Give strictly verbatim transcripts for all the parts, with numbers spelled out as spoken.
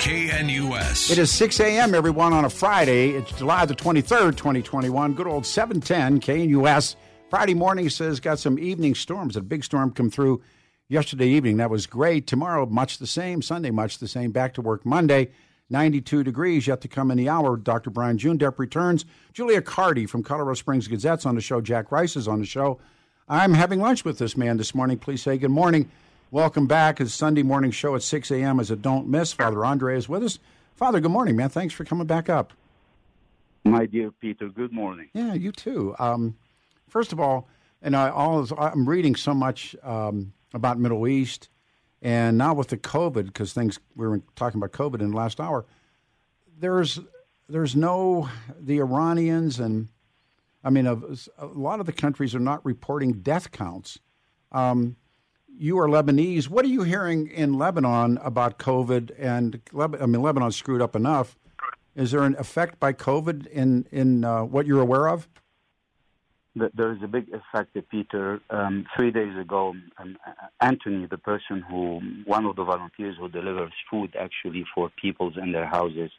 K N U S. It is six a.m., everyone, on a Friday. It's July the twenty-third, twenty twenty-one. Good old seven ten K N U S. Friday morning says got some evening storms. A big storm come through yesterday evening. That was great. Tomorrow, much the same. Sunday, much the same. Back to work Monday. ninety-two degrees yet to come in the hour. Doctor Brian Jundep returns. Julia Cardi from Colorado Springs Gazette's on the show. Jack Rice is on the show. I'm having lunch with this man this morning. Please say good morning. Welcome back. It's Sunday morning show at six a.m. as a don't miss. Father Andre is with us. Father, good morning, man. Thanks for coming back up. My dear Peter, good morning. Yeah, you too. Um, first of all, and I always, I'm reading so much um, about Middle East, and now with the COVID, because things we were talking about COVID in the last hour, there's there's no the Iranians and I mean a, a lot of the countries are not reporting death counts. Um, You are Lebanese. What are you hearing in Lebanon about COVID? And I mean, Lebanon's screwed up enough. Is there an effect by COVID in in uh, what you're aware of? There is a big effect, Peter. Um, three days ago, um, Anthony, the person who, one of the volunteers who delivers food actually for people in their houses,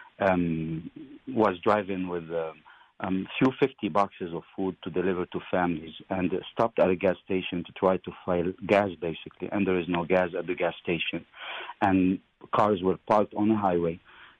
um, was driving with a um, few fifty boxes of food to deliver to families, and stopped at a gas station to try to fill gas, basically. And there is no gas at the gas station, and cars were parked on the highway.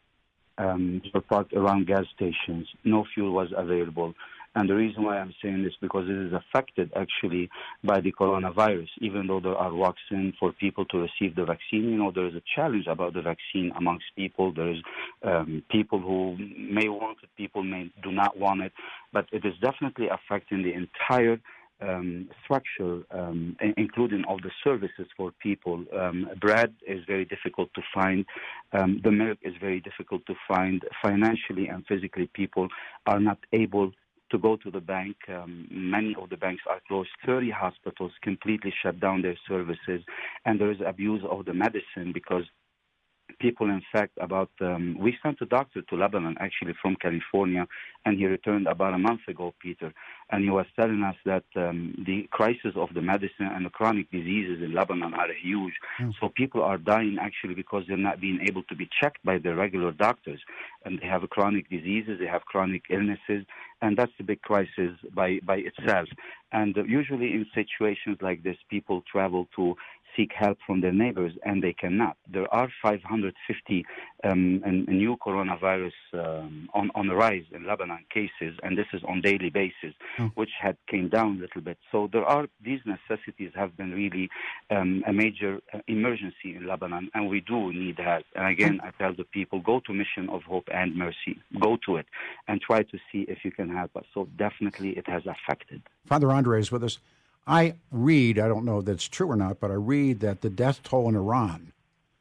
Um, they were parked around gas stations. No fuel was available. And the reason why I'm saying this because it is affected actually by the coronavirus. Even though there are vaccines for people to receive the vaccine, you know, there is a challenge about the vaccine amongst people. There is um, people who may want it, people may do not want it, but it is definitely affecting the entire um, structure, um, including all the services for people. Um, bread is very difficult to find. Um, the milk is very difficult to find. Financially and physically, people are not able to go to the bank. Um, many of the banks are closed. thirty hospitals completely shut down their services, and there is abuse of the medicine because people, in fact, about, um, we sent a doctor to Lebanon, actually from California, and he returned about a month ago, Peter, and he was telling us that um, the crisis of the medicine and the chronic diseases in Lebanon are huge. Mm. So people are dying actually because they're not being able to be checked by their regular doctors, and they have chronic diseases, they have chronic illnesses, and that's a big crisis by, by itself. And uh, usually in situations like this, people travel to seek help from their neighbors, and they cannot. There are five hundred fifty um, and, and new coronavirus um, on, on the rise in Lebanon cases, and this is on daily basis, mm. which had came down a little bit. So there are, these necessities have been really um, a major uh, emergency in Lebanon, and we do need help. And again, mm. I tell the people, go to Mission of Hope and Mercy. Go to it and try to see if you can help us. So definitely it has affected. Father Andre is with us. I read, I don't know if that's true or not, but I read that the death toll in Iran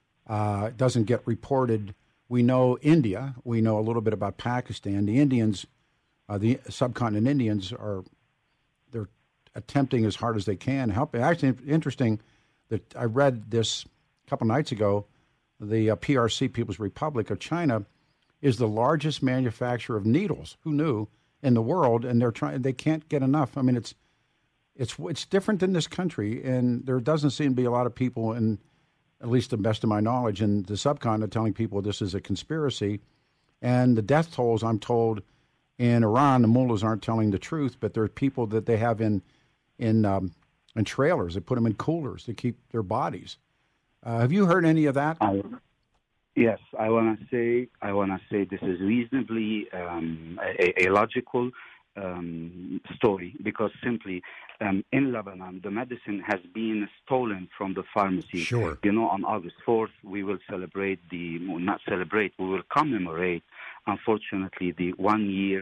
uh, doesn't get reported. We know India. We know a little bit about Pakistan. The Indians, uh, the subcontinent Indians, are they're attempting as hard as they can to help. Actually, interesting that I read this a couple nights ago. The uh, P R C, People's Republic of China, is the largest manufacturer of needles. Who knew in the world? And they're trying. They can't get enough. I mean, it's. It's it's different in this country, and there doesn't seem to be a lot of people, in at least to the best of my knowledge, in the subcontinent telling people this is a conspiracy. And the death tolls, I'm told, in Iran, the mullahs aren't telling the truth, but there are people that they have in in um, in trailers. They put them in coolers to keep their bodies. Uh, have you heard any of that? I, yes, I want to say I want to say this is reasonably um, a, a logical. Um, story because simply um, in Lebanon the medicine has been stolen from the pharmacy. Sure. You know, on August fourth we will celebrate the not celebrate we will commemorate unfortunately the one year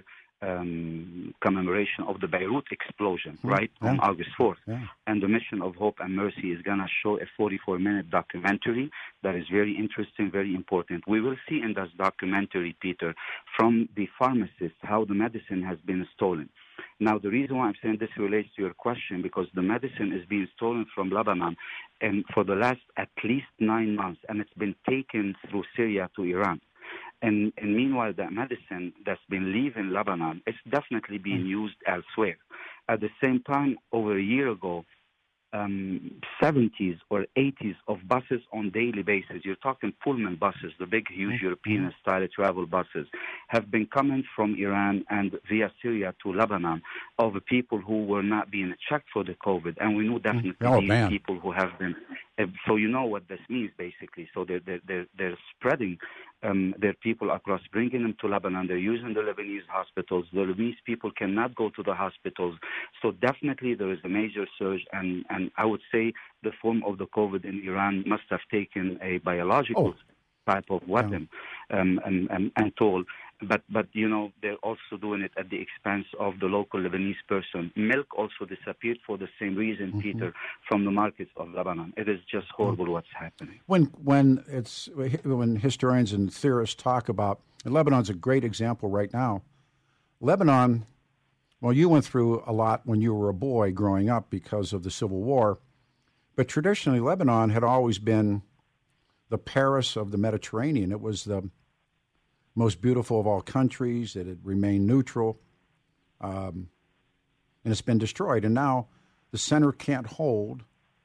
um, commemoration of the Beirut explosion, mm-hmm. right, yeah. on August fourth. Yeah. And the Mission of Hope and Mercy is going to show a forty-four minute documentary that is very interesting, very important. We will see in this documentary, Peter, from the pharmacists how the medicine has been stolen. Now, the reason why I'm saying this relates to your question, because the medicine is being stolen from Lebanon and for the last at least nine months, and it's been taken through Syria to Iran. And, and meanwhile, that medicine that's been leaving Lebanon is definitely being used elsewhere. At the same time, over a year ago, um, seventies or eighties of buses on daily basis. You're talking Pullman buses, the big, huge Mm-hmm. European-style travel buses, have been coming from Iran and via Syria to Lebanon of people who were not being checked for the COVID. And we knew definitely Oh, these man. people who have been. Uh, so you know what this means, basically. So they're, they're, they're, they're spreading um, their people across, bringing them to Lebanon. They're using the Lebanese hospitals. The Lebanese people cannot go to the hospitals. So definitely there is a major surge, and, and I would say the form of the COVID in Iran must have taken a biological Oh. type of weapon um, and, and, and toll. But, but, you know, they're also doing it at the expense of the local Lebanese person. Milk also disappeared for the same reason, mm-hmm. Peter, from the markets of Lebanon. It is just horrible mm-hmm. what's happening. When when it's when historians and theorists talk about, and Lebanon's a great example right now. Lebanon, well, you went through a lot when you were a boy growing up because of the Civil War, but traditionally Lebanon had always been the Paris of the Mediterranean. It was the most beautiful of all countries. It had remained neutral, um, and it's been destroyed. And now the center can't hold.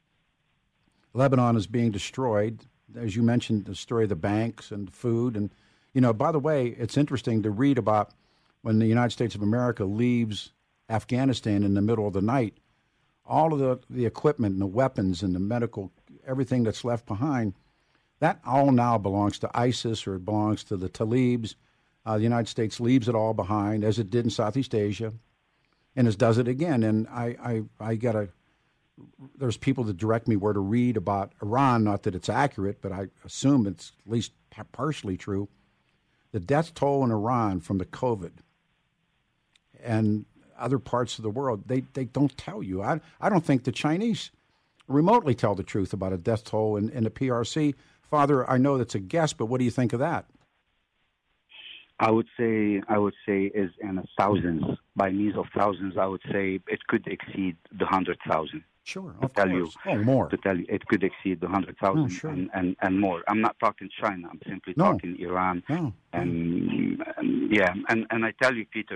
Lebanon is being destroyed. As you mentioned, the story of the banks and food. And, you know, by the way, it's interesting to read about when the United States of America leaves Afghanistan in the middle of the night, all of the, the equipment and the weapons and the medical, everything that's left behind, that all now belongs to ISIS or it belongs to the Talibs. Uh, the United States leaves it all behind, as it did in Southeast Asia, and it does it again. And I, I, I got to, there's people that direct me where to read about Iran, not that it's accurate, but I assume it's at least partially true. The death toll in Iran from the COVID and other parts of the world, they, they don't tell you. I, I don't think the Chinese remotely tell the truth about a death toll in, in the P R C. Father, I know that's a guess, but what do you think of that? I would say, I would say, is in the thousands, by means of thousands. I would say it could exceed the hundred thousand. Sure, to of tell course. you, oh, more. To tell you, it could exceed the hundred thousand oh, sure. and, and, and more. I'm not talking China. I'm simply no. talking Iran. No. And, and yeah, and and I tell you, Peter,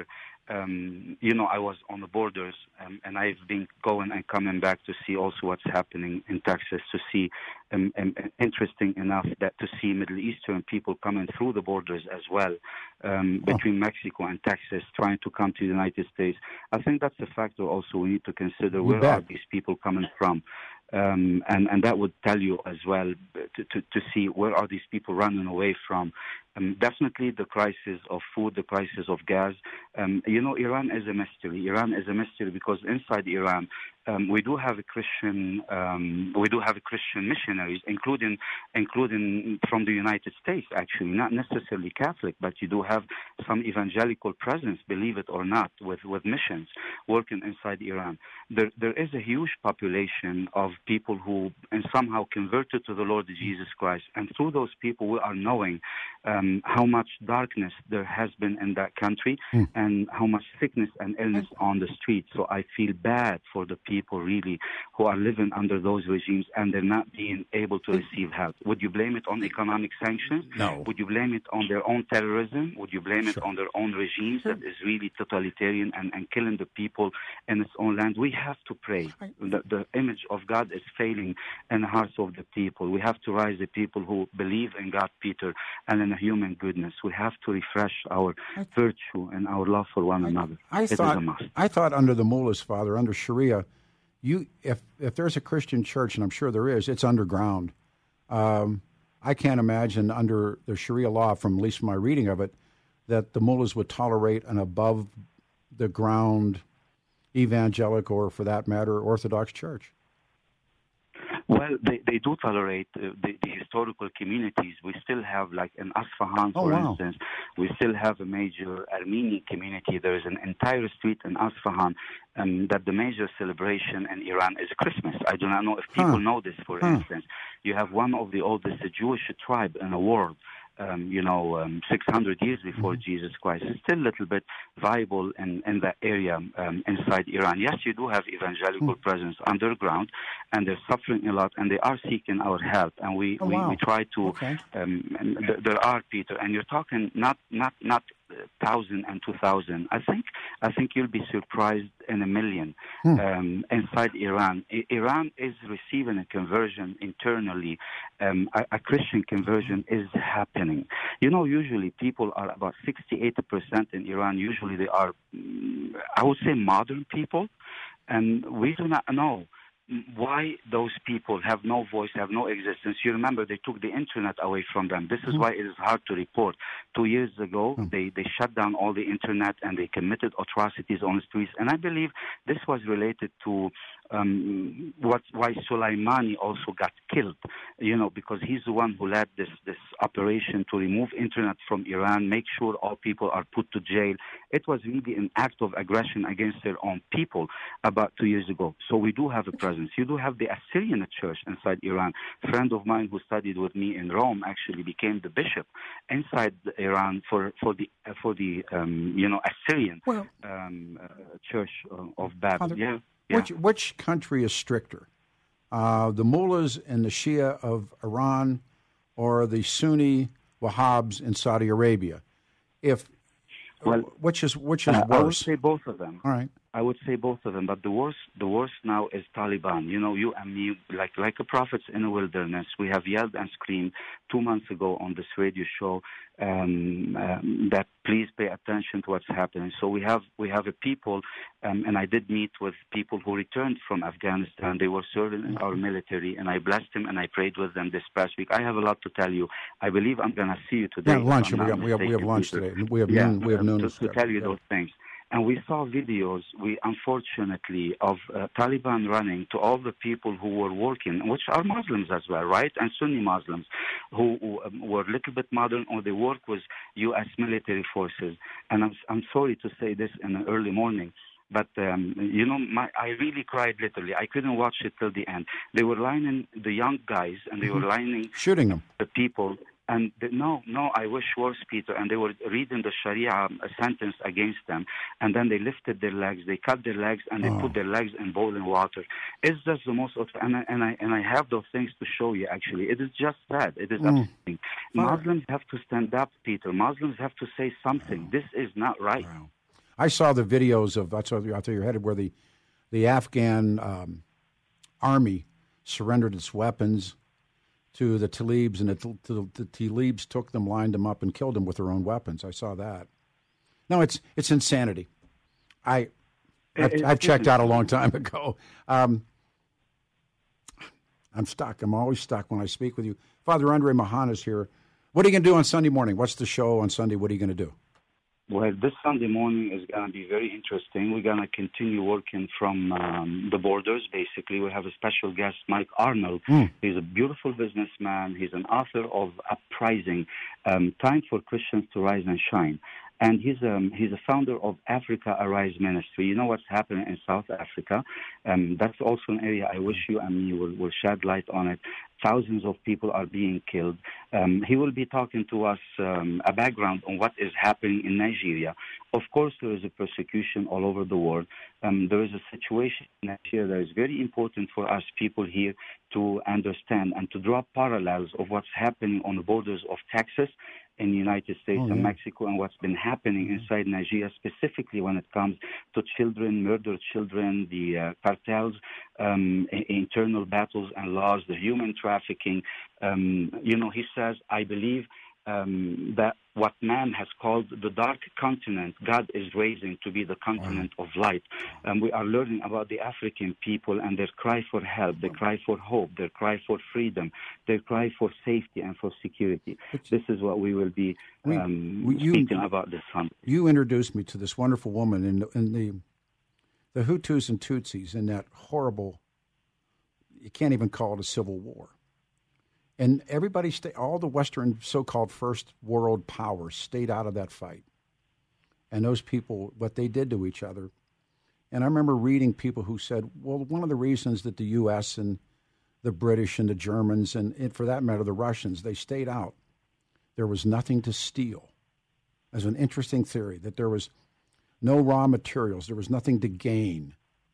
um, you know, I was on the borders, um, and I've been going and coming back to see also what's happening in Texas. To see, um, um, interesting enough, that to see Middle Eastern people coming through the borders as well, um, oh. between Mexico and Texas, trying to come to the United States. I think that's a factor also we need to consider. You Where bet. are these people coming from? Um, and, and that would tell you as well to, to, to see where are these people running away from. Um, definitely the crisis of food, the crisis of gas. Um, you know, Iran is a mystery. Iran is a mystery because inside Iran, um, we do have a Christian, um, we do have a Christian missionaries, including including from the United States. Actually, not necessarily Catholic, but you do have some evangelical presence, believe it or not, with, with missions working inside Iran. There there is a huge population of people who and somehow converted to the Lord Jesus Christ, and through those people we are knowing um, how much darkness there has been in that country mm. and how much sickness and illness on the streets. So I feel bad for the people really who are living under those regimes and they're not being able to receive help. Would you blame it on economic sanctions? No. Would you blame it on their own terrorism? Would you blame sure. it on their own regimes that is really totalitarian and, and killing the people in its own land? We have to pray. The, the image of God is failing in the hearts of the people. We have to rise the people who believe in God, Peter, and in a human goodness. We have to refresh our I, virtue and our love for one I, another. I it thought, is a must. I thought under the mullahs, Father, under Sharia, you if if there's a Christian church, and I'm sure there is, it's underground. Um, I can't imagine under the Sharia law, from at least my reading of it, that the mullahs would tolerate an above the ground evangelical, or for that matter, Orthodox church. Well, they, they do tolerate uh, the, the historical communities. We still have, like in Asfahan, oh, for wow. instance, we still have a major Armenian community. There is an entire street in Asfahan um, that the major celebration in Iran is Christmas. I do not know if people huh. know this, for huh. instance. You have one of the oldest Jewish tribe in the world. Um, you know, um, six hundred years before mm-hmm. Jesus Christ. It's still a little bit viable in, in that area um, inside Iran. Yes, you do have evangelical mm. presence underground, and they're suffering a lot, and they are seeking our help. And we, oh, we, wow. we try to, okay. um, and th- there are, Peter, and you're talking not, not, not thousand and two thousand. I think I think you'll be surprised in a million hmm. um, inside Iran. I- Iran is receiving a conversion internally. Um, a, a Christian conversion is happening. You know, usually people are about sixty-eight percent in Iran. Usually they are, I would say, modern people, and we do not know why those people have no voice, have no existence. You remember they took the internet away from them. This is mm-hmm. why it is hard to report. Two years ago, mm-hmm. they, they shut down all the internet and they committed atrocities on the streets. And I believe this was related to um, what why Soleimani also got killed, you know, because he's the one who led this, this operation to remove internet from Iran, make sure all people are put to jail. It was really an act of aggression against their own people about two years ago. So we do have a presence. You do have the Assyrian church inside Iran. A friend of mine who studied with me in Rome actually became the bishop inside Iran for for the uh, for the um, you know Assyrian well, um, uh, church of Babel. Father, yeah, yeah. Which which country is stricter, uh, the mullahs and the Shia of Iran, or the Sunni Wahhabis in Saudi Arabia? If well, which is which is uh, worse? I would say both of them. All right. I would say both of them, but the worst, the worst now is Taliban. You know, you and me, like like a prophets in a wilderness. We have yelled and screamed two months ago on this radio show um, um, that please pay attention to what's happening. So we have we have a people, um, and I did meet with people who returned from Afghanistan. They were serving in our military, and I blessed them and I prayed with them this past week. I have a lot to tell you. I believe I'm going to see you today. Yeah, lunch. We have, we have we have lunch today. We have yeah, noon. We have noon to, to tell you those things. And we saw videos, we unfortunately, of uh, Taliban running to all the people who were working, which are Muslims as well, right? And Sunni Muslims, who, who um, were a little bit modern, or they work with U S military forces. And I'm, I'm sorry to say this in the early morning, but, um, you know, my, I really cried literally. I couldn't watch it till the end. They were lining the young guys, and they mm-hmm. were lining shooting them. The people. And they, no, no, I wish worse, Peter. And they were reading the Sharia sentence against them. And then they lifted their legs, they cut their legs, and they oh. put their legs in boiling water. It's just the most, and I, and I and I have those things to show you, actually. It is just sad. It is mm. upsetting. Muslims have to stand up, Peter. Muslims have to say something. Oh. This is not right. Wow. I saw the videos of, that's out there you're headed, where the, the Afghan um, army surrendered its weapons to the Talibs, and the, the, the Talibs took them, lined them up, and killed them with their own weapons. I saw that. No, it's it's insanity. I, I've, it, I've checked out a long time ago. Um, I'm stuck. I'm always stuck when I speak with you. Father Andre Mahan is here. What are you going to do on Sunday morning? What's the show on Sunday? What are you going to do? Well, this Sunday morning is going to be very interesting. We're going to continue working from um, the borders, basically. We have a special guest, Mike Arnold. Mm. He's a beautiful businessman. He's an author of Uprising, um, Time for Christians to Rise and Shine. And he's um, he's a founder of Africa Arise Ministry. You know what's happening in South Africa? Um, that's also an area I wish you and me will, will shed light on it. Thousands of people are being killed. Um, he will be talking to us um, a background on what is happening in Nigeria. Of course, there is a persecution all over the world. Um, there is a situation in Nigeria that is very important for us people here to understand and to draw parallels of what's happening on the borders of Texas in the United States oh, yeah. and Mexico, and what's been happening inside Nigeria, specifically when it comes to children, murdered children, the uh, cartels, um, internal battles and laws, the human trafficking. Um, you know, he says, I believe um, that what man has called the dark continent, God is raising to be the continent wow. of light. And we are learning about the African people and their cry for help, their cry for hope, their cry for freedom, their cry for safety and for security. This is what we will be um, we, you, speaking about this Sunday. You introduced me to this wonderful woman in, in the the Hutus and Tutsis in that horrible, you can't even call it a civil war. And everybody, stay, all the Western so-called first world powers stayed out of that fight. And those people, what they did to each other. And I remember reading people who said, well, one of the reasons that the U S and the British and the Germans, and, and for that matter, the Russians, they stayed out, there was nothing to steal. As an interesting theory, that there was no raw materials, there was nothing to gain.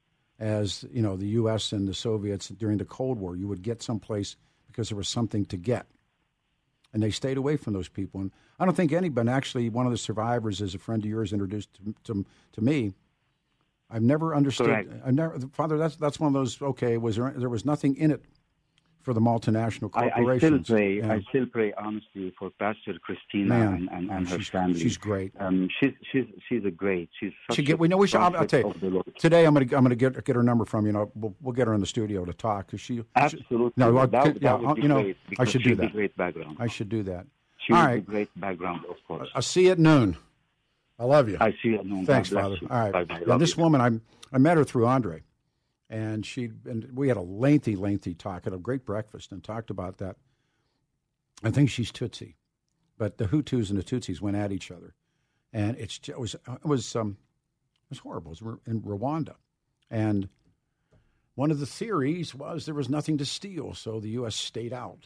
As, you know, the U S and the Soviets during the Cold War, you would get someplace because there was something to get. and they stayed away from those people. And I don't think anybody, actually, one of the survivors is a friend of yours introduced to to, to me. I've never understood. Correct. I never, Father, that's that's one of those. Okay, was there there was nothing in it for the multinational corporations? I, I still pray. Yeah. I still pray honestly for Pastor Christina Man, and, and, and her she's, family. She's great. Um, she's she's she's a great. She's such She get, a we know we should. I'll, I'll tell you of the Lord. today. I'm gonna I'm gonna get get her number from you. And I'll, we'll, we'll get her in the studio to talk because she Absolutely. She, no, I'll, that, that yeah, would be you know, great I should do she's that. A great background. I should do that. She All has right. a great background, of course. I'll see you at noon. I love you. I see you at noon. Thanks, God bless Father. you. All right. Bye-bye. Now, Love this you. woman, I I met her through Andre, and she and we had a lengthy, lengthy talk at a great breakfast and talked about that. I think she's Tutsi, but the Hutus and the Tutsis went at each other, and it's it was it was um it was horrible. It was in Rwanda, and one of the theories was there was nothing to steal, so the U S stayed out.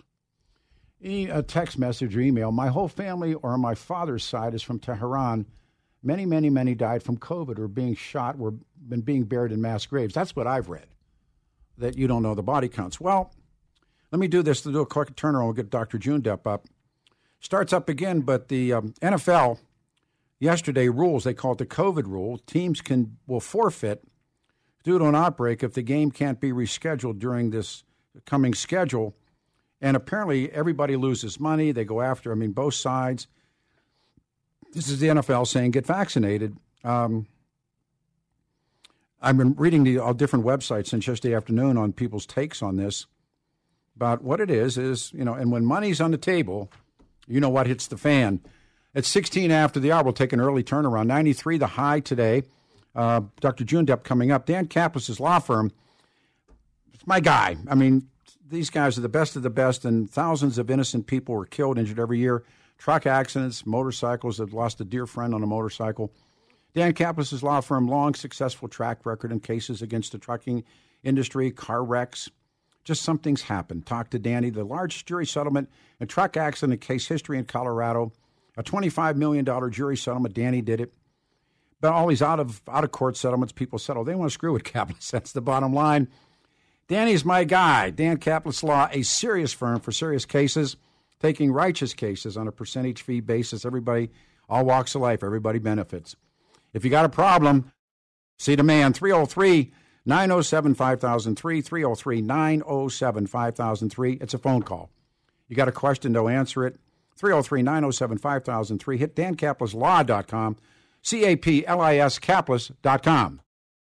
E- a text message or email. My whole family or my father's side is from Tehran. Many, many, many died from COVID or being shot or been being buried in mass graves. That's what I've read, that you don't know the body counts. Well, let me do this to do a quick turnaround. We'll get Doctor Joondep up. Starts up again, but the um, N F L yesterday rules, they call it the COVID rule. Teams can will forfeit due to an outbreak if the game can't be rescheduled during this coming schedule. And apparently everybody loses money. They go after, I mean, both sides. This is the N F L saying get vaccinated. Um, I've been reading the all different websites since yesterday afternoon on people's takes on this. But what it is, is, you know, and when money's on the table, you know what hits the fan. At sixteen after the hour, we'll take an early turnaround. ninety-three the high today. Uh, Doctor Joondep coming up. Dan Kaplis' law firm. It's my guy. I mean, these guys are the best of the best, and thousands of innocent people were killed, injured every year. Truck accidents, motorcycles that lost a dear friend on a motorcycle. Dan Kaplis' law firm, long successful track record in cases against the trucking industry, car wrecks. Just something's happened. Talk to Danny. The large jury settlement and truck accident case history in Colorado. A twenty-five million dollars jury settlement. Danny did it. But all these out of out of court settlements, people settle. They want to screw with Kaplis. That's the bottom line. Danny's my guy. Dan Kaplis Law, a serious firm for serious cases, taking righteous cases on a percentage fee basis. Everybody, all walks of life, everybody benefits. If you got a problem, see the man, three oh three, nine oh seven, five thousand three, three oh three, nine oh seven, five thousand three. It's a phone call. You got a question, they'll answer it. three oh three, nine oh seven, five thousand three. Hit dan kaplis law dot com, C A P L I S Kaplis dot com.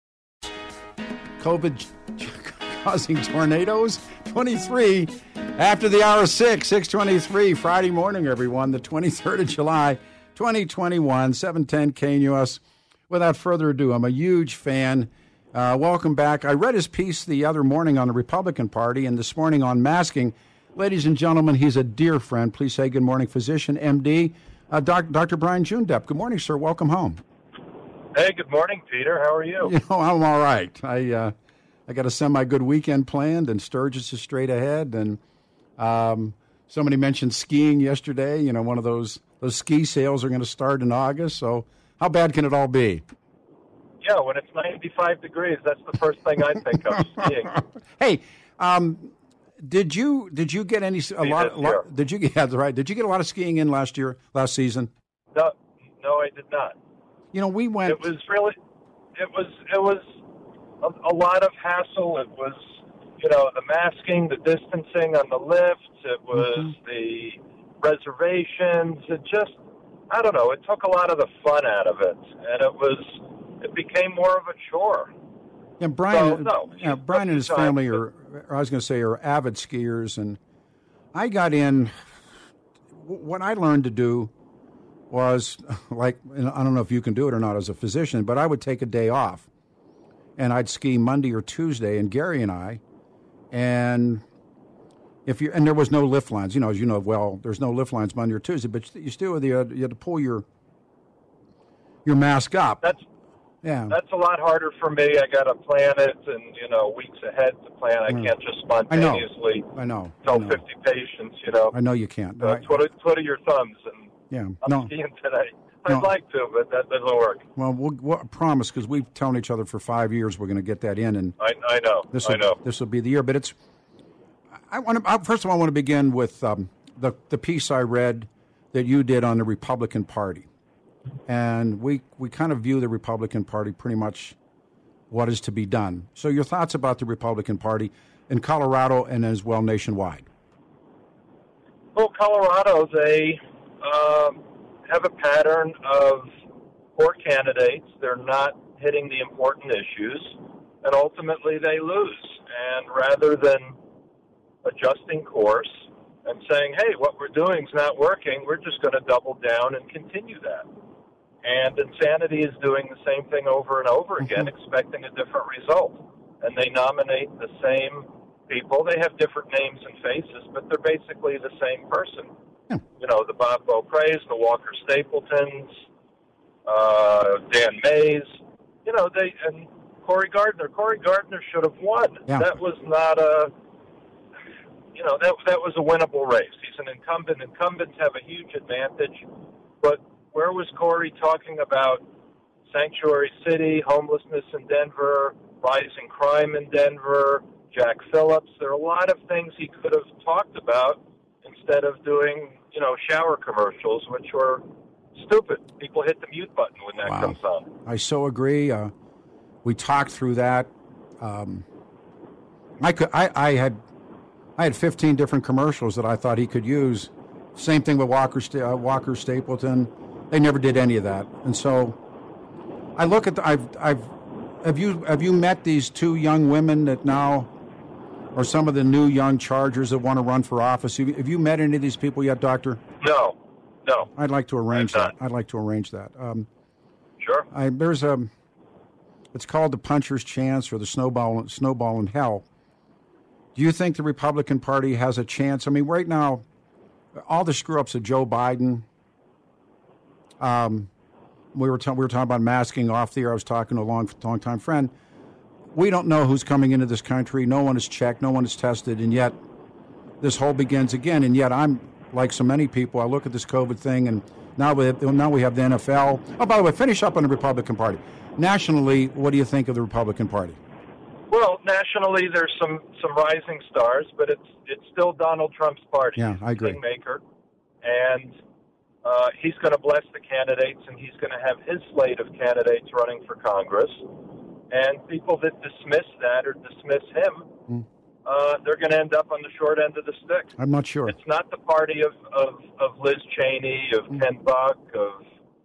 COVID causing tornadoes, twenty-three after the hour six, six twenty-three, Friday morning, everyone, the twenty-third of July, twenty twenty-one, seven ten K N U S. Without further ado, I'm a huge fan. Uh, welcome back. I read his piece the other morning on the Republican Party and this morning on masking. Ladies and gentlemen, he's a dear friend. Please say good morning, physician, M D, uh, doc, Doctor Brian Joondep. Good morning, sir. Welcome home. Hey, good morning, Peter. How are you? You know, I'm all right. I uh, I got a semi-good weekend planned, and Sturgis is straight ahead. And um, somebody mentioned skiing yesterday. You know, one of those those ski sales are going to start in August. So how bad can it all be? Yeah, when it's ninety-five degrees, that's the first thing I think of, skiing. Hey, um, did you did you get any a lot, a lot? Did you get yeah, right? Did you get a lot of skiing in last year, last season? No, no, I did not. You know, we went. It was really, it was it was a, a lot of hassle. It was, you know, the masking, the distancing on the lifts. It was mm-hmm. the reservations. It just, I don't know. It took a lot of the fun out of it, and it was. It became more of a chore. And Brian, so, no, yeah, Brian and his family are, I was going to say, are avid skiers. And I got in, what I learned to do was, like, and I don't know if you can do it or not as a physician, but I would take a day off. And I'd ski Monday or Tuesday, and Gary and I, and if you and there was no lift lines. You know, as you know, well, there's no lift lines Monday or Tuesday, but you still you had, you had to pull your your mask up. That's Yeah. That's a lot harder for me. I got to plan it, and you know, weeks ahead to plan. I can't just spontaneously I know. tell I know. fifty patients. You know. I know you can't. So I, twiddle, twiddle your thumbs, and yeah. I'm no. skiing today. I'd no. like to, but that doesn't work. Well, we'll, we'll promise because we've telling each other for five years we're going to get that in, and I, I know. This I will, know. This will be the year. But it's. I want to. First of all, I want to begin with um, the the piece I read that you did on the Republican Party, and we we kind of view the Republican Party pretty much what is to be done. So your thoughts about the Republican Party in Colorado and as well nationwide? Well, Colorado, they um, have a pattern of poor candidates. They're not hitting the important issues, and ultimately they lose. And rather than adjusting course and saying, hey, what we're doing is not working, we're just going to double down and continue that. And Insanity is doing the same thing over and over again, mm-hmm. expecting a different result. And they nominate the same people. They have different names and faces, but they're basically the same person. Yeah. You know, the Bob Beaupre's, the Walker Stapletons, uh, Dan Mays. You know, they and Cory Gardner. Cory Gardner should have won. Yeah. That was not a, you know, that that was a winnable race. He's an incumbent. Incumbents have a huge advantage, but where was Cory talking about Sanctuary City, homelessness in Denver, rising crime in Denver, Jack Phillips? There are a lot of things he could have talked about instead of doing, you know, shower commercials, which were stupid. People hit the mute button when that wow. comes on. I so agree. Uh, we talked through that. Um, I could. I, I had. I had fifteen different commercials that I thought he could use. Same thing with Walker uh, Walker Stapleton. They never did any of that, and so I look at. The, I've. I've. Have you. Have you met these two young women that now, or some of the new young Chargers that want to run for office? Have you, have you met any of these people yet, Doctor? No. No. I'd like to arrange that. Not. I'd like to arrange that. Um, sure. I, there's a. It's called the Puncher's Chance or the Snowball Snowball in Hell. Do you think the Republican Party has a chance? I mean, right now, all the screw-ups of Joe Biden. Um, we were ta- we were talking about masking off the air. I was talking to a long long time friend. We don't know who's coming into this country. No one is checked. No one is tested, and yet this whole begins again. And yet I'm like so many people. I look at this COVID thing, and now we have, now we have the N F L. Oh, by the way, finish up on the Republican Party. Nationally, what do you think of the Republican Party? Well, nationally, there's some, some rising stars, but it's it's still Donald Trump's party. Yeah, he's I agree. Kingmaker, and uh, he's going to bless the candidates, and he's going to have his slate of candidates running for Congress. And people that dismiss that or dismiss him, mm. uh, they're going to end up on the short end of the stick. I'm not sure. It's not the party of, of, of Liz Cheney, of mm. Ken Buck, of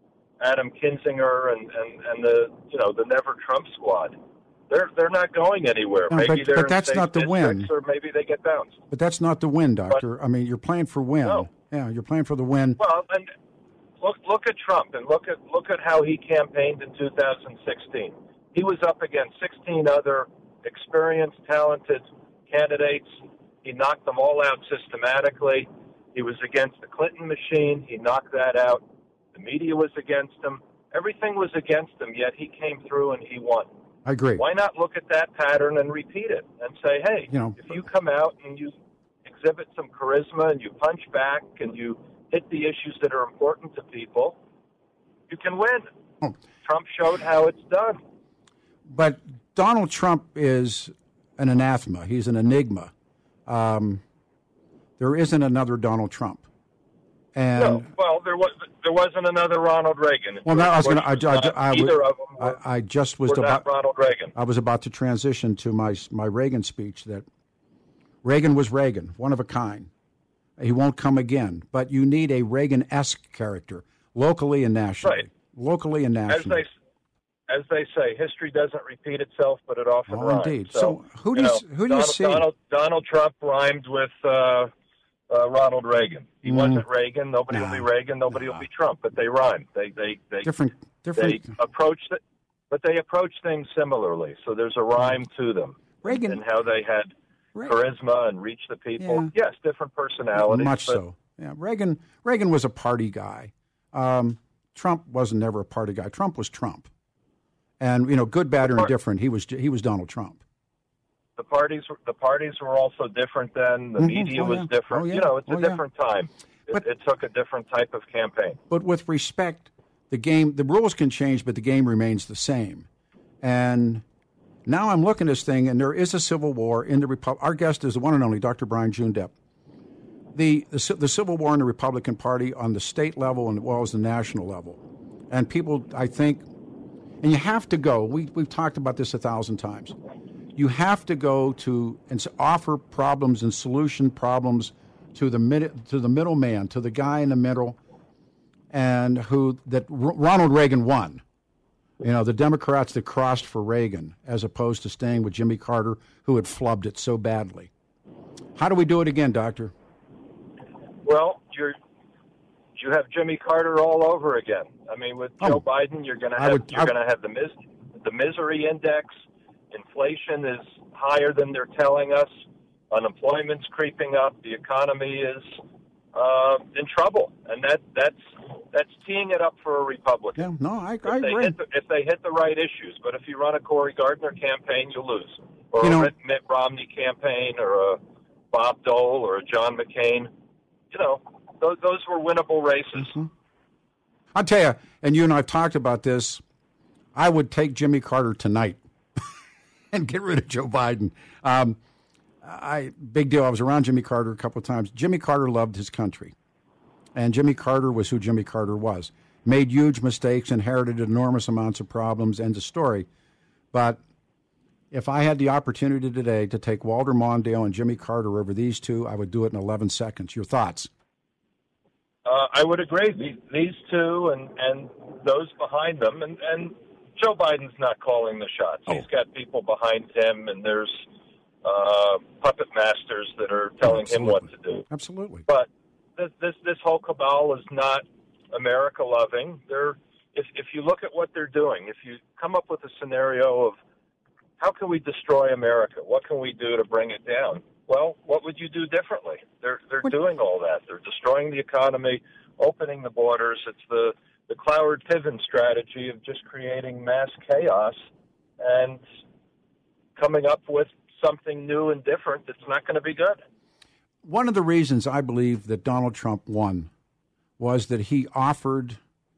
Adam Kinzinger, and, and, and the you know the Never Trump squad. They're they're not going anywhere. No, maybe but, they're but that's in not the win. Or maybe they get bounced. But that's not the win, Doctor. But, I mean, you're playing for win. No. Yeah, you're playing for the win. Well, and look look at Trump and look at look at how he campaigned in two thousand sixteen. He was up against sixteen other experienced, talented candidates. He knocked them all out systematically. He was against the Clinton machine. He knocked that out. The media was against him. Everything was against him, yet he came through and he won. I agree. Why not look at that pattern and repeat it and say, hey, you know, if you come out and you exhibit some charisma and you punch back and you hit the issues that are important to people, you can win. Oh. Trump showed how it's done. But Donald Trump is an anathema. He's an enigma. Um, there isn't another Donald Trump. And no, well, there was there wasn't another Ronald Reagan. Well, now I was going to. I, I, I, either of them were, I, I just was were about not Ronald Reagan. I was about to transition to my my Reagan speech. That Reagan was Reagan, one of a kind. He won't come again. But you need a Reagan-esque character, locally and nationally. Right. Locally and nationally. As they, as they say, history doesn't repeat itself, but it often oh, rhymes. Indeed. So, so who do you, you know, who do you Donald, see? Donald, Donald Trump rhymed with. Uh, Uh, Ronald Reagan. He mm. wasn't Reagan. Nobody nah, will be Reagan. Nobody nah. will be Trump. But they rhyme. They they they different different. They approach it, but they approach things similarly. So there's a rhyme to them. Reagan and how they had Reagan. charisma and reach the people. Yeah. Yes, different personalities. Much but, so. Yeah, Reagan Reagan was a party guy. Um, Trump wasn't never a party guy. Trump was Trump, and you know, good, bad, or indifferent, he was he was Donald Trump. The parties, the parties were also different then. The mm-hmm. media oh, was yeah. different. Oh, yeah. You know, it's oh, a different yeah. time. It, but, it took a different type of campaign. But with respect, the game, the rules can change, but the game remains the same. And now I'm looking at this thing, and there is a civil war in the Republic. Our guest is the one and only Doctor Brian Joondapp. the, the the Civil War in the Republican Party on the state level and as well as the national level, and people, I think, and you have to go. We we've talked about this a thousand times. You have to go to and offer problems and solution problems to the mid, to the middleman, to the guy in the middle, and who that Ronald Reagan won. You know, the Democrats that crossed for Reagan as opposed to staying with Jimmy Carter, who had flubbed it so badly. How do we do it again, Doctor? Well, you're you have Jimmy Carter all over again. I mean, with Joe oh, Biden, you're going to have would, you're going to have the mis- the misery index. Inflation is higher than they're telling us. Unemployment's creeping up. The economy is uh, in trouble, and that that's that's teeing it up for a Republican. Yeah, no, I, if I they agree. Hit the, if they hit the right issues, but if you run a Cory Gardner campaign, you lose, or you know, a Mitt Romney campaign, or a Bob Dole, or a John McCain. You know, those those were winnable races. Mm-hmm. I'll tell you, and you and I have talked about this. I would take Jimmy Carter tonight and get rid of Joe Biden. Um, I big deal. I was around Jimmy Carter a couple of times. Jimmy Carter loved his country, and Jimmy Carter was who Jimmy Carter was. Made huge mistakes, inherited enormous amounts of problems. End of story. But if I had the opportunity today to take Walter Mondale and Jimmy Carter over these two, I would do it in eleven seconds. Your thoughts? Uh, I would agree. These, these two and, and those behind them, and, and Joe Biden's not calling the shots. Oh. He's got people behind him, and there's uh, puppet masters that are telling Absolutely. him what to do. Absolutely. But this this, this whole cabal is not America loving. They're if if you look at what they're doing, if you come up with a scenario of how can we destroy America? What can we do to bring it down? Well, what would you do differently? They're they're what? doing all that. They're destroying the economy, opening the borders. It's the, the Cloward-Piven strategy of just creating mass chaos and coming up with something new and different that's not going to be good. One of the reasons I believe that Donald Trump won was that he offered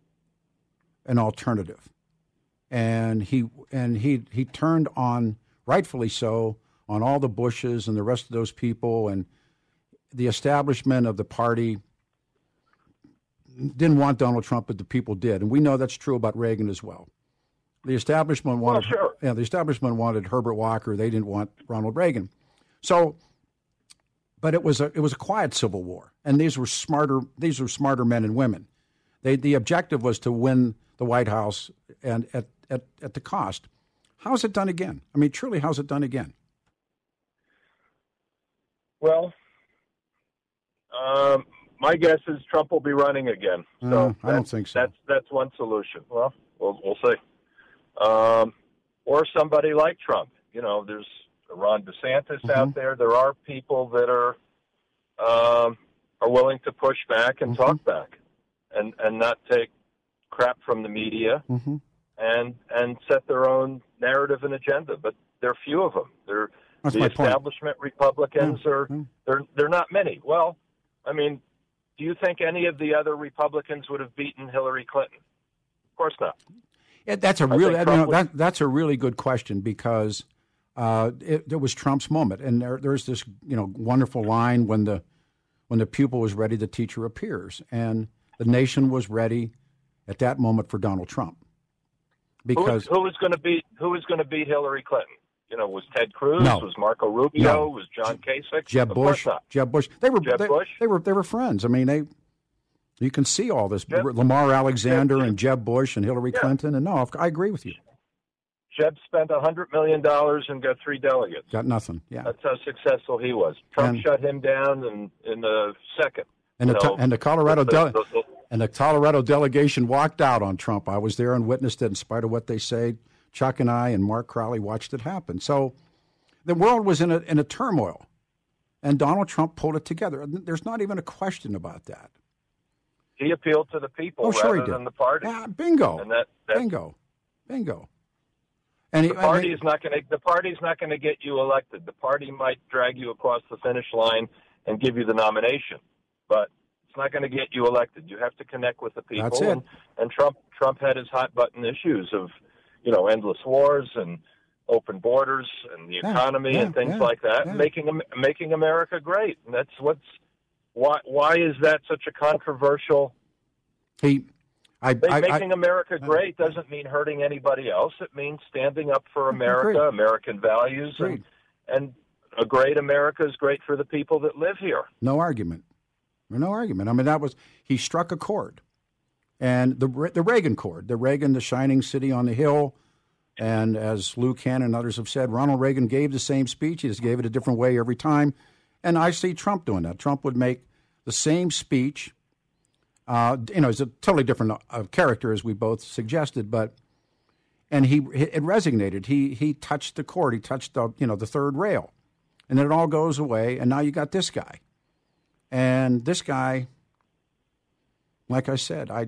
an alternative. And he and he he turned on, rightfully so, on all the Bushes and the rest of those people, and the establishment of the party didn't want Donald Trump, but the people did, and we know that's true about Reagan as well. The establishment wanted, well, sure. yeah, the establishment wanted Herbert Walker. They didn't want Ronald Reagan. So, but it was a it was a quiet civil war, and these were smarter these were smarter men and women. They the objective was to win the White House, and at At, at the cost. How's it done again? I mean, truly, how's it done again? Well, um, my guess is Trump will be running again. So uh, I don't think so. That's that's one solution. Well, we'll, we'll see. Um, or somebody like Trump. You know, there's Ron DeSantis mm-hmm. out there. There are people that are um, are willing to push back and mm-hmm. talk back, and and not take crap from the media. Mm-hmm. And and set their own narrative and agenda, but there are few of them. They're, That's the establishment point. Republicans yeah. are yeah. they're they're not many. Well, I mean, do you think any of the other Republicans would have beaten Hillary Clinton? Of course not. Yeah, that's a really you know, that, that's a really good question because uh, it, it was Trump's moment, and there, there's this you know wonderful line when the when the pupil was ready, the teacher appears, and the nation was ready at that moment for Donald Trump. Because who, who was going to beat who was going to beat Hillary Clinton? You know, was Ted Cruz? No. Was Marco Rubio? No. Was John Kasich? Jeb of Bush? Jeb Bush. They were Jeb they, Bush? they were they were friends. I mean, they. You can see all this. Jeb, Lamar Alexander Jeb, and Jeb Bush and Hillary yeah. Clinton. And no, I agree with you. Jeb spent a hundred million dollars and got three delegates. Got nothing. Yeah, that's how successful he was. Trump and, shut him down in in the second. And the know, and the Colorado the, dele- the, the, and the Colorado delegation walked out on Trump. I was there and witnessed it. In spite of what they say, Chuck and I and Mark Crowley watched it happen. So the world was in a in a turmoil, and Donald Trump pulled it together. There's not even a question about that. He appealed to the people oh, rather sure he did. than the party. Yeah, bingo. And that, bingo, bingo. And the he, party and is not going to. The party's not going to get you elected. The party might drag you across the finish line and give you the nomination, but it's not going to get you elected. You have to connect with the people. That's it. And, and Trump, Trump had his hot button issues of, you know, endless wars and open borders and the yeah, economy yeah, and things yeah, like that, yeah. making making America great. And that's what's Why why is that such a controversial? He, I, I making I, America great doesn't mean hurting anybody else. It means standing up for America, Agreed. American values, and, and a great America is great for the people that live here. No argument. No argument. I mean, that was he struck a chord, and the the Reagan chord, the Reagan, the shining city on the hill. And as Lou Cannon and others have said, Ronald Reagan gave the same speech. He just gave it a different way every time. And I see Trump doing that. Trump would make the same speech. Uh, you know, he's a totally different uh, character, as we both suggested, but and he it resonated. He he touched the chord. He touched the you know the third rail, and then it all goes away. And now you got this guy, and this guy, like I said, I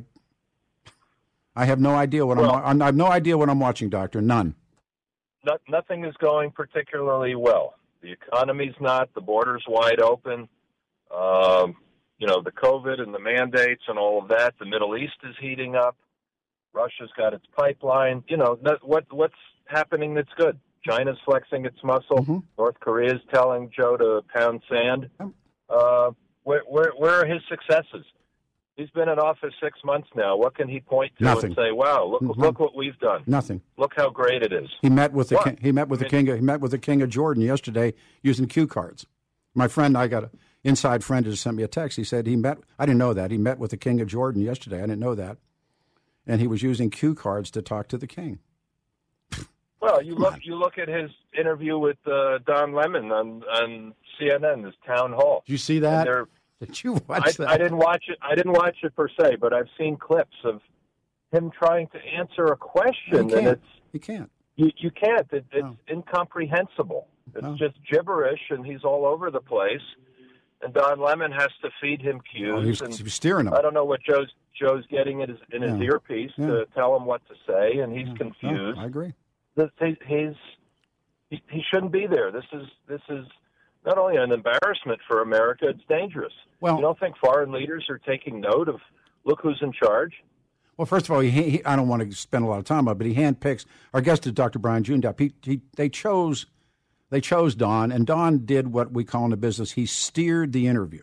I have no idea what well, I'm. I have no idea what I'm watching, Doctor. None. Not, nothing is going particularly well. The economy's not. The border's wide open. Um, You know, the COVID and the mandates and all of that. The Middle East is heating up. Russia's got its pipeline. You know, what what's happening that's good? China's flexing its muscle. Mm-hmm. North Korea's telling Joe to pound sand. Uh, where, where, where are his successes? He's been in office six months now. What can he point to Nothing. and say, "Wow, look, mm-hmm. look what we've done"? Nothing. Look how great it is. He met with the what? king, he met with I the mean, king. Of, he met with the king of Jordan yesterday using cue cards. My friend, I got a. Inside friend just sent me a text. He said he met, I didn't know that. He met with the king of Jordan yesterday. I didn't know that. And he was using cue cards to talk to the king. Well, you look you look at his interview with uh, Don Lemon on, on C N N, his town hall. Did you see that? Did you watch I, that? I didn't watch it. I didn't watch it per se, but I've seen clips of him trying to answer a question. He can't. And it's, he can't. You, you can't. It, it's no. incomprehensible. It's no. just gibberish, and he's all over the place. And Don Lemon has to feed him cues. Oh, he was, and he was steering him. I don't know what Joe's Joe's getting in his, in his yeah. earpiece yeah. to tell him what to say, and he's yeah. confused. No, I agree. This, he, he's he, he shouldn't be there. This is this is not only an embarrassment for America; it's dangerous. Well, you don't think foreign leaders are taking note of look who's in charge? Well, first of all, he, he, I don't want to spend a lot of time on it, but he handpicks. Our guest is Doctor Brian Joondapp. He, he, they chose, they chose Don, and Don did what we call in the business. He steered the interview.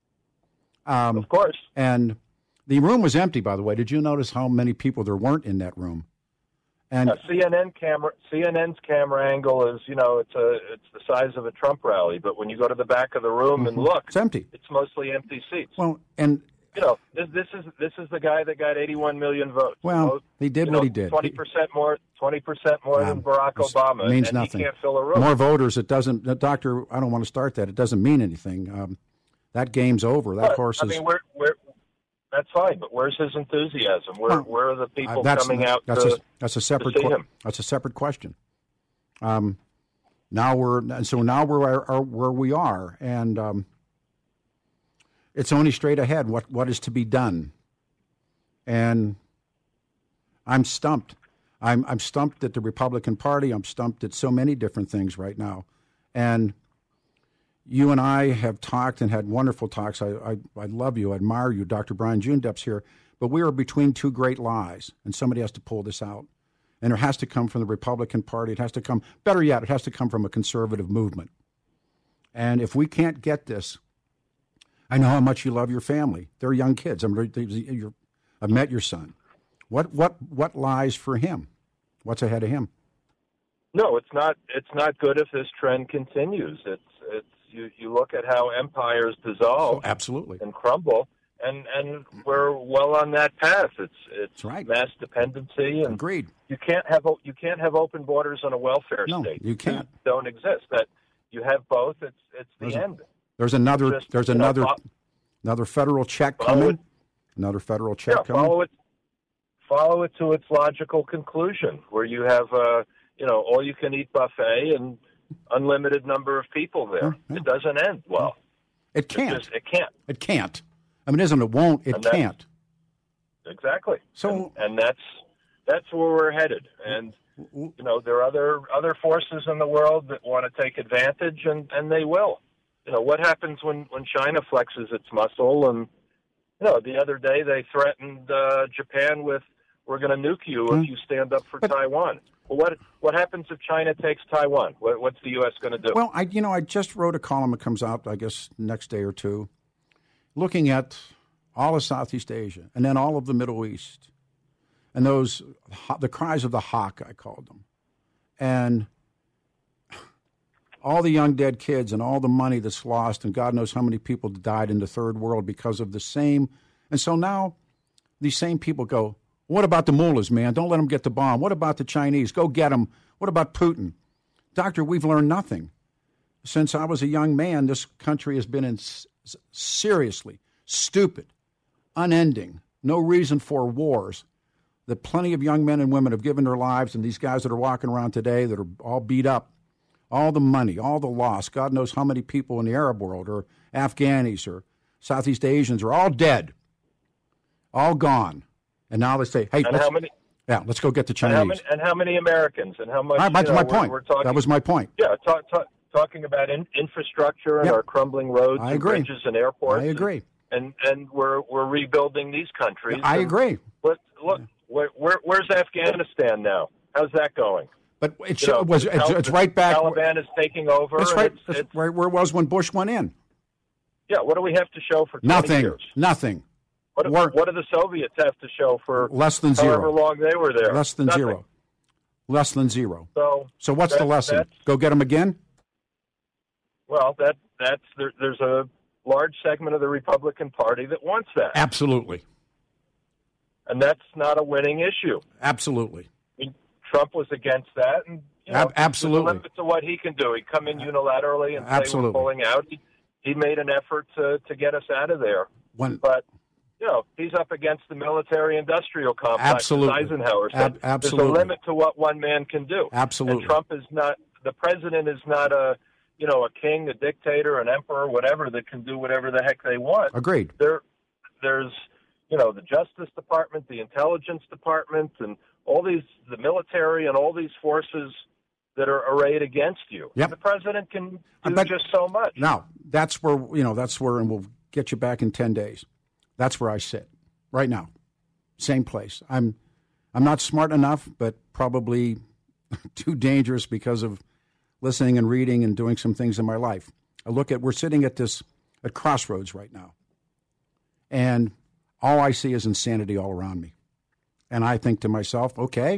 Um, of course. And the room was empty, by the way. Did you notice how many people there weren't in that room? And uh, C N N camera, C N N's camera angle is, you know, it's a, it's the size of a Trump rally. But when you go to the back of the room mm-hmm. and look, it's empty. It's mostly empty seats. Well, and you know, this, this is this is the guy that got eighty-one million votes. Well, Most, he did you what know, he did. Twenty percent more, twenty percent more um, than Barack Obama. Means and nothing. He can't fill a room. More voters. It doesn't, Doctor. I don't want to start that. It doesn't mean anything. Um, that game's over. That but, horse I is. mean, we're, we're, that's fine. But where's his enthusiasm? Where, well, where are the people uh, that's, coming out that's to, a, that's a separate to see que- him? That's a separate question. Um, now we're so now we're are, where we are, and um, it's only straight ahead. What what is to be done? And I'm stumped. I'm I'm stumped at the Republican Party. I'm stumped at so many different things right now. And you and I have talked and had wonderful talks. I I, I love you. I admire you. Doctor Brian Joondapp's here. But we are between two great lies, and somebody has to pull this out. And it has to come from the Republican Party. It has to come, better yet, it has to come from a conservative movement. And if we can't get this, I know how much you love your family. They're young kids. I'm, you're, I've met your son. What what what lies for him? What's ahead of him? No, it's not. It's not good if this trend continues. It's it's you. You look at how empires dissolve, oh, absolutely, and crumble, and and we're well on that path. It's it's That's right. mass dependency. And agreed. You can't have you can't have open borders on a welfare no, state. you can't. They don't exist. That you have both. It's it's the there's end. A, there's another. Just, there's another. Know, another federal check coming. It, another federal check yeah, coming. Follow it. Follow it to its logical conclusion, where you have uh, you know all you can eat buffet and unlimited number of people there. Yeah, yeah. It doesn't end well. It can't. It, just, it can't. It can't. I mean, it isn't. It won't. It can't. Exactly. So, and, and that's that's where we're headed. And you know, there are other other forces in the world that want to take advantage, and, and they will. You know, what happens when, when China flexes its muscle? And you know, the other day they threatened uh, Japan with, "We're going to nuke you if you stand up for but, Taiwan." Well, what what happens if China takes Taiwan? What, what's the U S going to do? Well, I you know I just wrote a column that comes out I guess next day or two, looking at all of Southeast Asia and then all of the Middle East and those, the cries of the hawk, I called them, and all the young dead kids and all the money that's lost, and God knows how many people died in the third world because of the same. And so now these same people go, what about the mullahs, man? Don't let them get the bomb. What about the Chinese? Go get them. What about Putin? Doctor, we've learned nothing. Since I was a young man, this country has been in seriously stupid, unending, no reason for wars. That plenty of young men and women have given their lives, and these guys that are walking around today that are all beat up, all the money, all the loss, God knows how many people in the Arab world or Afghanis or Southeast Asians are all dead, all gone. And now they say, hey, and let's, how many, yeah, let's go get the Chinese. And how many, and how many Americans and how much? Right, that's you know, my we're, point. We're talking, that was my point. Yeah, talk, talk, talking about in, infrastructure and yep. our crumbling roads I and agree. bridges and airports. I agree. And, and and we're we're rebuilding these countries. I agree. Look, look where, where, where's Afghanistan now? How's that going? But it You know, was it's, it's right back. Taliban is taking over. It's right, it's, it's it's, right where it was when Bush went in. Yeah, what do we have to show for twenty Nothing. years? Nothing. What, War, what do the Soviets have to show for less than zero? However long they were there. Less than Nothing. zero. Less than zero. So, so what's that, the lesson? Go get them again? Well, that that's there, there's a large segment of the Republican Party that wants that. Absolutely. And that's not a winning issue. Absolutely. I mean, Trump was against that, and you know, Ab- absolutely. there's a limit to what he can do. He'd come in unilaterally and absolutely. say we're pulling out. He, he made an effort to, to get us out of there. When, but, you know, he's up against the military-industrial complex. Absolutely. Eisenhower said. Ab- absolutely. There's a limit to what one man can do. Absolutely. And Trump is not, the president is not a, you know, a king, a dictator, an emperor, whatever, that can do whatever the heck they want. Agreed. There, there's, you know, the Justice Department, the Intelligence Department, and all these, the military and all these forces that are arrayed against you. Yep. The president can do bet, just so much. Now, that's where, you know, that's where, and we'll get you back in ten days. That's where I sit right now. Same place. I'm, I'm not smart enough, but probably too dangerous because of listening and reading and doing some things in my life. I look at, we're sitting at this, at crossroads right now. And all I see is insanity all around me. And I think to myself, okay.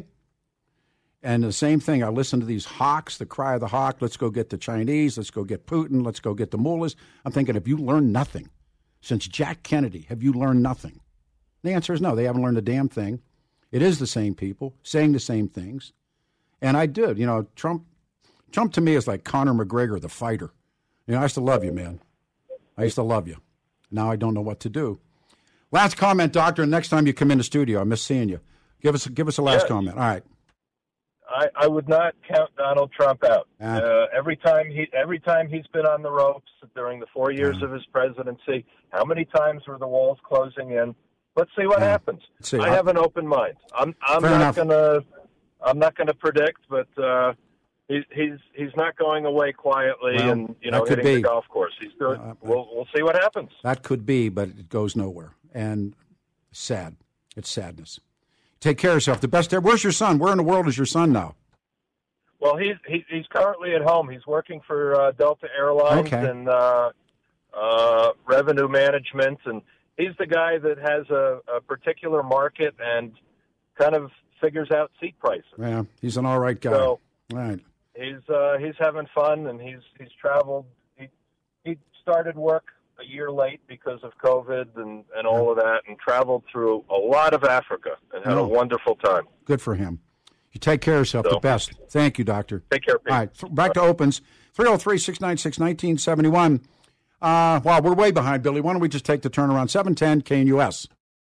And the same thing, I listen to these hawks, the cry of the hawk, let's go get the Chinese, let's go get Putin, let's go get the mullahs. I'm thinking, have you learned nothing? Since Jack Kennedy, have you learned nothing? The answer is no, they haven't learned a damn thing. It is the same people saying the same things. And I did, you know, Trump, Trump to me is like Conor McGregor, the fighter. You know, I used to love you, man. I used to love you. Now I don't know what to do. Last comment, Doctor, and next time you come in the studio, I miss seeing you. Give us give us a last yes. comment. All right. I, I would not count Donald Trump out. Ah. Uh, every time he every time he's been on the ropes during the four years Ah. of his presidency, how many times were the walls closing in? Let's see what Ah. happens. See, I I- have an open mind. I'm I'm Fair not enough. gonna I'm not gonna predict, but uh, he's he's he's not going away quietly Well, and you know that could hitting be. the golf course. He's doing. Uh, we'll we'll see what happens. That could be, but it goes nowhere. And sad. It's sadness. Take care of yourself. The best. Where's your son? Where in the world is your son now? Well, he's he, he's currently at home. He's working for uh, Delta Airlines Okay. and uh, uh, revenue management, and he's the guy that has a, a particular market and kind of figures out seat prices. Yeah, he's an all right guy. So all right. he's uh, he's having fun, and he's he's traveled. He he started work a year late because of COVID and, and all of that, and traveled through a lot of Africa and had Oh. a wonderful time. Good for him. You take care of yourself. So- The best. Thank you, Doctor. Take care, Pete. All right, th- back to opens. three oh three, six nine six, one nine seven one. Uh, wow, we're way behind, Billy. Why don't we just take the turnaround? seven ten K N U S.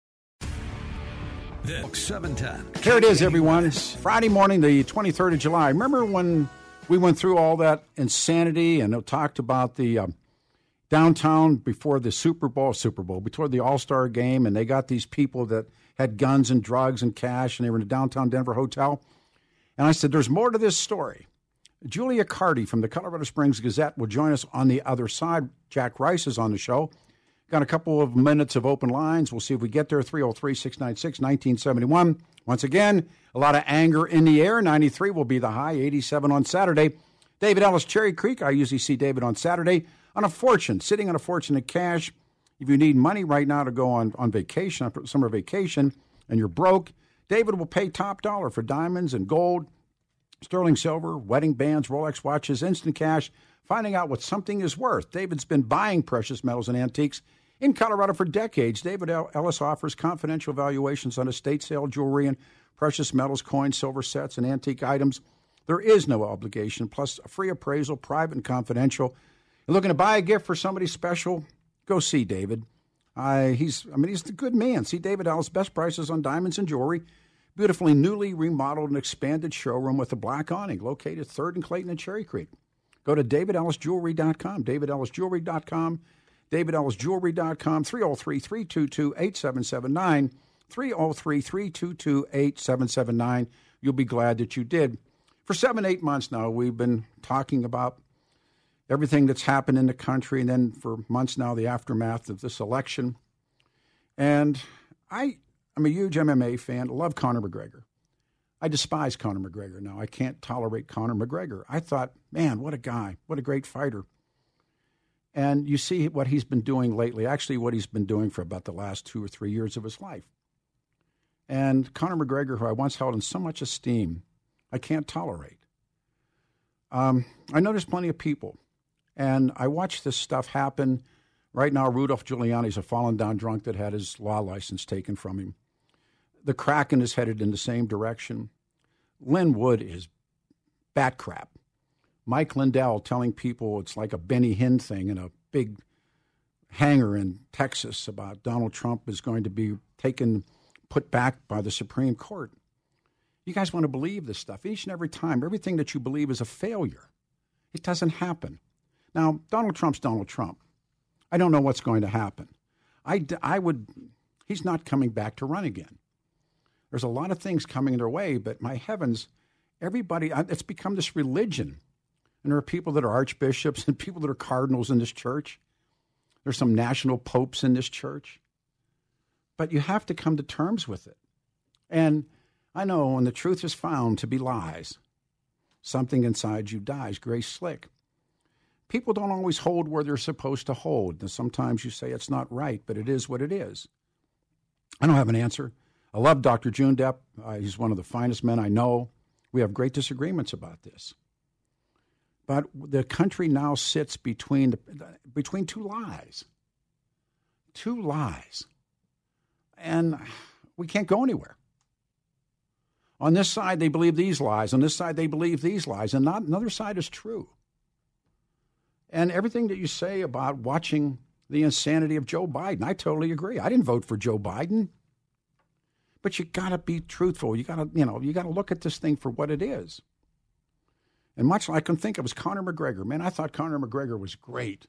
This seven ten. Here it is, everyone. Friday morning, the twenty-third of July. Remember when we went through all that insanity and talked about the um, downtown before the Super Bowl, Super Bowl, before the All-Star game, and they got these people that had guns and drugs and cash, and they were in a downtown Denver hotel. And I said, there's more to this story. Julia Carty from the Colorado Springs Gazette will join us on the other side. Jack Rice is on the show. Got a couple of minutes of open lines. We'll see if we get there. three oh three, six nine six, one nine seven one. Once again, a lot of anger in the air. ninety-three will be the high, eighty-seven on Saturday. David Ellis, Cherry Creek. I usually see David on Saturday on a fortune, sitting on a fortune of cash. If you need money right now to go on, on vacation, on summer vacation, and you're broke, David will pay top dollar for diamonds and gold, sterling silver, wedding bands, Rolex watches, instant cash, finding out what something is worth. David's been buying precious metals and antiques in Colorado for decades. David Ellis offers confidential valuations on estate sale jewelry and precious metals, coins, silver sets, and antique items. There is no obligation, plus a free appraisal, private and confidential. You're looking to buy a gift for somebody special? Go see David. Uh, he's, I mean, he's the good man. See David Ellis, best prices on diamonds and jewelry. Beautifully newly remodeled and expanded showroom with a black awning, located third and Clayton and Cherry Creek. Go to david ellis jewelry dot com, david ellis jewelry dot com, david ellis jewelry dot com, three oh three, three two two, eight seven seven nine, three oh three, three two two, eight seven seven nine. You'll be glad that you did. For seven, eight months now, we've been talking about everything that's happened in the country, and then for months now, the aftermath of this election. And I, I'm a huge M M A fan. I love Conor McGregor. I despise Conor McGregor now. I can't tolerate Conor McGregor. I thought, man, what a guy. What a great fighter. And you see what he's been doing lately, actually what he's been doing for about the last two or three years of his life. And Conor McGregor, who I once held in so much esteem, I can't tolerate. Um, I know there's plenty of people. And I watch this stuff happen. Right now, Rudolph Giuliani's a fallen down drunk that had his law license taken from him. The Kraken is headed in the same direction. Lynn Wood is bat crap. Mike Lindell telling people it's like a Benny Hinn thing in a big hangar in Texas about Donald Trump is going to be taken, put back by the Supreme Court. You guys want to believe this stuff each and every time. Everything that you believe is a failure. It doesn't happen. Now, Donald Trump's Donald Trump. I don't know what's going to happen. I, I would, he's not coming back to run again. There's a lot of things coming their way, but my heavens, everybody, it's become this religion. And there are people that are archbishops and people that are cardinals in this church. There's some national popes in this church. But you have to come to terms with it. And I know when the truth is found to be lies, something inside you dies. Grace Slick. People don't always hold where they're supposed to hold. And sometimes you say it's not right, but it is what it is. I don't have an answer. I love Doctor June Depp. Uh, he's one of the finest men I know. We have great disagreements about this. But the country now sits between the, between two lies. Two lies. And we can't go anywhere. On this side, they believe these lies. On this side, they believe these lies. And not another side is true. And everything that you say about watching the insanity of Joe Biden, I totally agree. I didn't vote for Joe Biden. But you got to be truthful. You got to, you know, you got to look at this thing for what it is. And much like I can think of was Conor McGregor. Man, I thought Conor McGregor was great.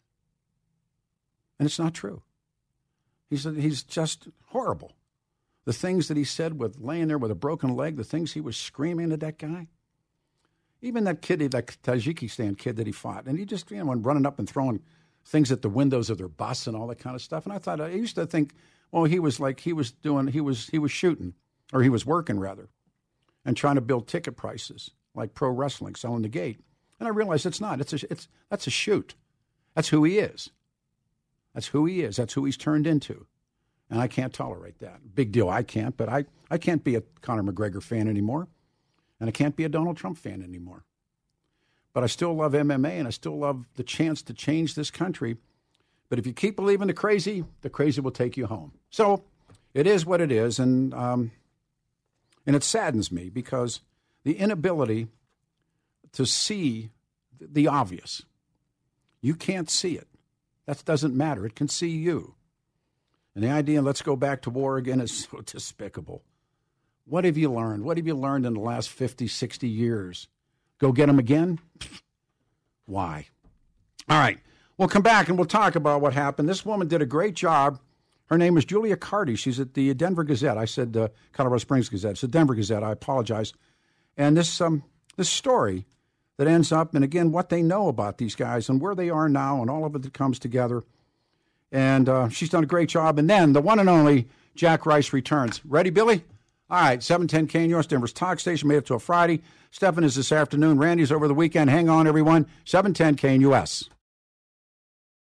And it's not true. He's he's just horrible. The things that he said with laying there with a broken leg, the things he was screaming at that guy. Even that kid, that Tajikistan kid that he fought. And he just, you know, went running up and throwing things at the windows of their bus and all that kind of stuff. And I thought, I used to think, well, he was like, he was doing, he was, he was shooting, or he was working rather, and trying to build ticket prices like pro wrestling, selling the gate. And I realized it's not. It's a, it's that's a shoot. That's who he is. That's who he is. That's who he's turned into. And I can't tolerate that. Big deal. I can't, but I, I can't be a Conor McGregor fan anymore. And I can't be a Donald Trump fan anymore. But I still love M M A, and I still love the chance to change this country. But if you keep believing the crazy, the crazy will take you home. So it is what it is, and um, and it saddens me because the inability to see the obvious. You can't see it. That doesn't matter. It can see you. And the idea, let's go back to war again, is so despicable. What have you learned? What have you learned in the last fifty, sixty years? Go get them again? Why? All right. We'll come back and we'll talk about what happened. This woman did a great job. Her name is Julia Carty. She's at the Denver Gazette. I said uh, Colorado Springs Gazette. It's the Denver Gazette. I apologize. And this um this story that ends up, and again, what they know about these guys and where they are now and all of it that comes together. And uh, she's done a great job. And then the one and only Jack Rice returns. Ready, Billy? All right, seven ten K N U S, Denver's talk station, made it to a Friday. Stephen is this afternoon. Randy's over the weekend. Hang on, everyone. seven ten K N U S.